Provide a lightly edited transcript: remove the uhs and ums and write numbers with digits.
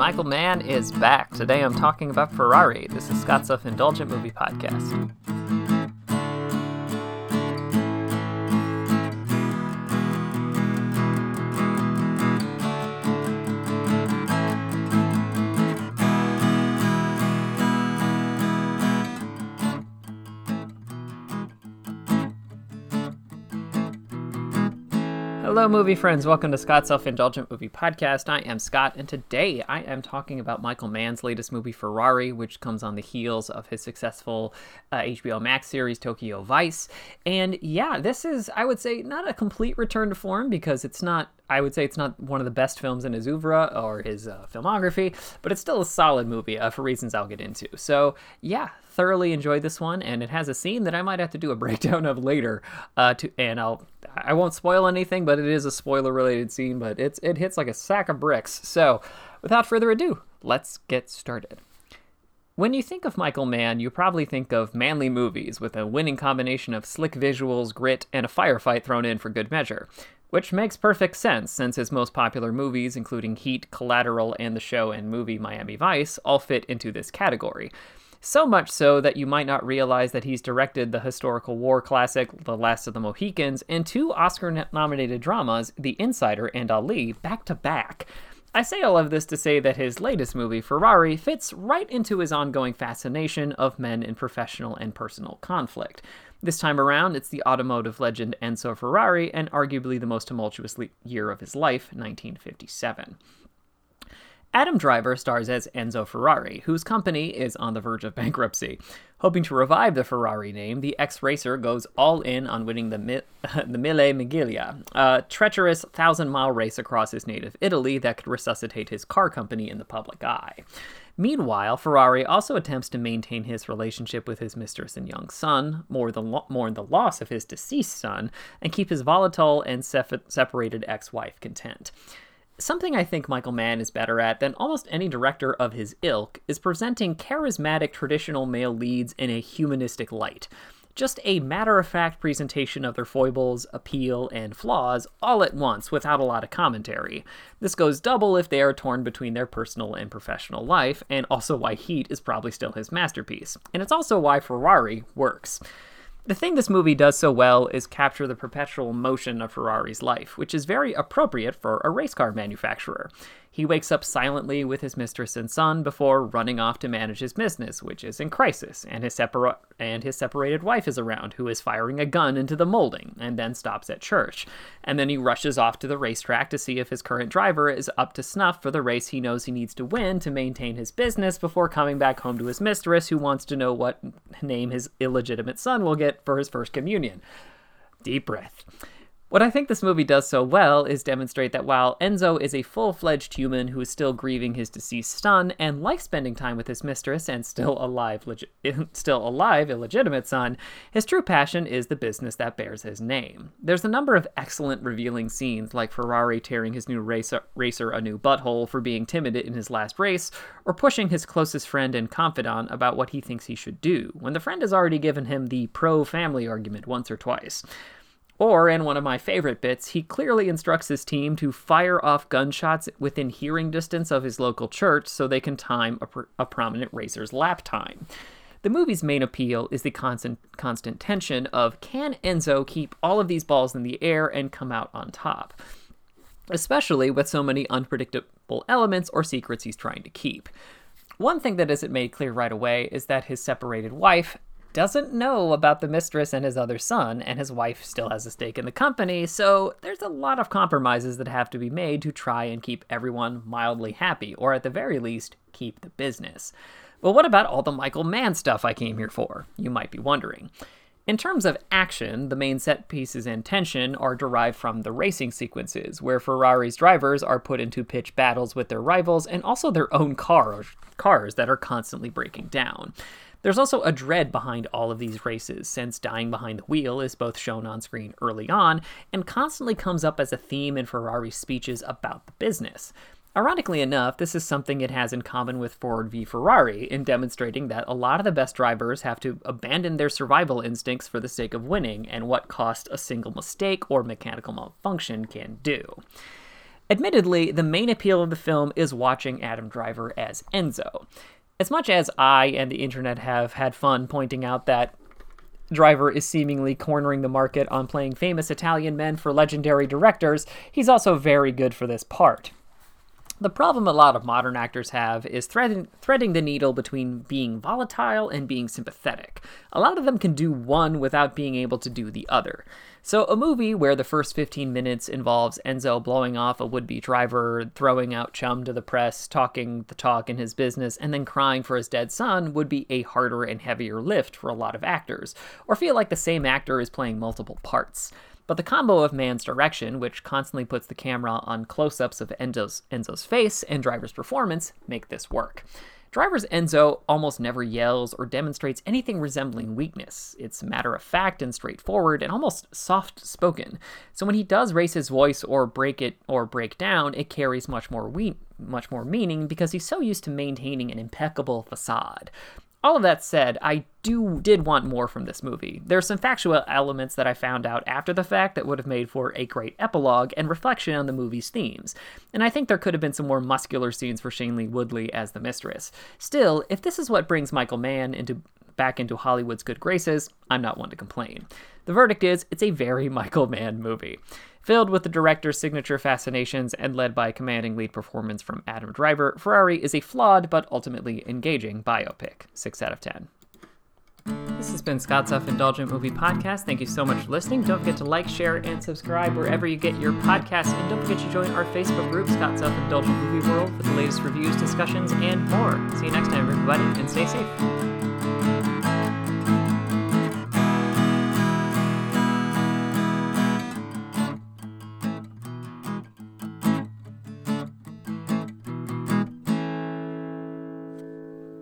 Michael Mann is back. Today I'm talking about Ferrari. This is Scott's Self-Indulgent Movie Podcast. Hello, movie friends. Welcome to Scott's Self-Indulgent Movie Podcast. I am Scott, and today I am talking about Michael Mann's latest movie, Ferrari, which comes on the heels of his successful HBO Max series, Tokyo Vice. And yeah, this is, I would say, not a complete return to form because it's not one of the best films in his oeuvre or his filmography, but it's still a solid movie for reasons I'll get into. So yeah, thoroughly enjoyed this one, and it has a scene that I might have to do a breakdown of later. I won't spoil anything, but it is a spoiler-related scene, but it hits like a sack of bricks. So without further ado, let's get started. When you think of Michael Mann, you probably think of manly movies with a winning combination of slick visuals, grit, and a firefight thrown in for good measure. Which makes perfect sense, since his most popular movies, including Heat, Collateral, and the show and movie Miami Vice, all fit into this category. So much so that you might not realize that he's directed the historical war classic, The Last of the Mohicans, and two Oscar-nominated dramas, The Insider and Ali, back-to-back. I say all of this to say that his latest movie, Ferrari, fits right into his ongoing fascination of men in professional and personal conflict. This time around, it's the automotive legend Enzo Ferrari, and arguably the most tumultuous year of his life, 1957. Adam Driver stars as Enzo Ferrari, whose company is on the verge of bankruptcy. Hoping to revive the Ferrari name, the ex-racer goes all in on winning the Mille Miglia, a treacherous 1,000-mile race across his native Italy that could resuscitate his car company in the public eye. Meanwhile, Ferrari also attempts to maintain his relationship with his mistress and young son, mourn the loss of his deceased son, and keep his volatile and separated ex-wife content. Something I think Michael Mann is better at than almost any director of his ilk is presenting charismatic traditional male leads in a humanistic light. Just a matter-of-fact presentation of their foibles, appeal, and flaws all at once without a lot of commentary. This goes double if they are torn between their personal and professional life, and also why Heat is probably still his masterpiece. And it's also why Ferrari works. The thing this movie does so well is capture the perpetual motion of Ferrari's life, which is very appropriate for a race car manufacturer. He wakes up silently with his mistress and son before running off to manage his business, which is in crisis, and his separated wife is around, who is firing a gun into the molding, and then stops at church. And then he rushes off to the racetrack to see if his current driver is up to snuff for the race he knows he needs to win to maintain his business before coming back home to his mistress, who wants to know what name his illegitimate son will get for his first communion. Deep breath. What I think this movie does so well is demonstrate that while Enzo is a full-fledged human who is still grieving his deceased son and likes spending time with his mistress and still alive illegitimate son, his true passion is the business that bears his name. There's a number of excellent revealing scenes, like Ferrari tearing his new racer a new butthole for being timid in his last race, or pushing his closest friend and confidant about what he thinks he should do, when the friend has already given him the pro-family argument once or twice. Or, in one of my favorite bits, he clearly instructs his team to fire off gunshots within hearing distance of his local church so they can time a prominent racer's lap time. The movie's main appeal is the constant tension of, can Enzo keep all of these balls in the air and come out on top? Especially with so many unpredictable elements or secrets he's trying to keep. One thing that isn't made clear right away is that his separated wife doesn't know about the mistress and his other son, and his wife still has a stake in the company, so there's a lot of compromises that have to be made to try and keep everyone mildly happy, or at the very least, keep the business. But what about all the Michael Mann stuff I came here for, you might be wondering. In terms of action, the main set pieces and tension are derived from the racing sequences, where Ferrari's drivers are put into pitched battles with their rivals and also their own cars that are constantly breaking down. There's also a dread behind all of these races, since dying behind the wheel is both shown on screen early on and constantly comes up as a theme in Ferrari's speeches about the business. Ironically enough, this is something it has in common with Ford v Ferrari in demonstrating that a lot of the best drivers have to abandon their survival instincts for the sake of winning, and what cost a single mistake or mechanical malfunction can do. Admittedly, the main appeal of the film is watching Adam Driver as Enzo. As much as I and the internet have had fun pointing out that Driver is seemingly cornering the market on playing famous Italian men for legendary directors, he's also very good for this part. The problem a lot of modern actors have is threading the needle between being volatile and being sympathetic. A lot of them can do one without being able to do the other. So a movie where the first 15 minutes involves Enzo blowing off a would-be driver, throwing out chum to the press, talking the talk in his business, and then crying for his dead son would be a harder and heavier lift for a lot of actors, or feel like the same actor is playing multiple parts. But the combo of Mann's direction, which constantly puts the camera on close-ups of Enzo's face and Driver's performance, make this work. Driver's Enzo almost never yells or demonstrates anything resembling weakness. It's matter-of-fact and straightforward and almost soft-spoken. So when he does raise his voice or break down, it carries much more meaning because he's so used to maintaining an impeccable facade. All of that said, I did want more from this movie. There are some factual elements that I found out after the fact that would have made for a great epilogue and reflection on the movie's themes. And I think there could have been some more muscular scenes for Shailene Woodley as the mistress. Still, if this is what brings Michael Mann back into Hollywood's good graces, I'm not one to complain. The verdict is, it's a very Michael Mann movie. Filled with the director's signature fascinations and led by a commanding lead performance from Adam Driver, Ferrari is a flawed but ultimately engaging biopic. 6 out of 10. This has been Scott's Self-Indulgent Movie Podcast. Thank you so much for listening. Don't forget to like, share, and subscribe wherever you get your podcasts. And don't forget to join our Facebook group, Scott's Self-Indulgent Movie World, for the latest reviews, discussions, and more. See you next time, everybody, and stay safe.